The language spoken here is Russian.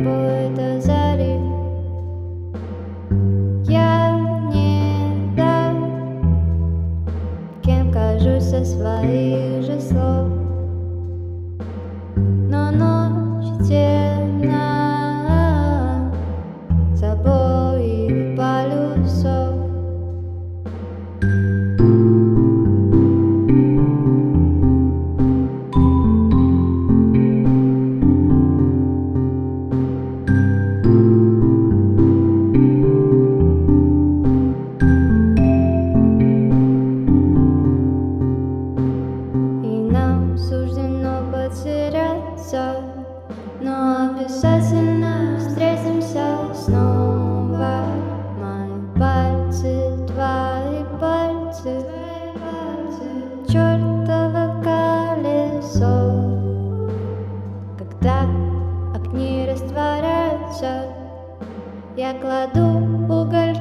тобой до зари. Я не дам, кем кажусь со своих же слов, но ночь темна с обоих полюсов. Суждено потеряться, но обязательно встретимся снова. Мои пальцы, твои пальцы, чертово колесо. Когда огни растворяются, я кладу уголь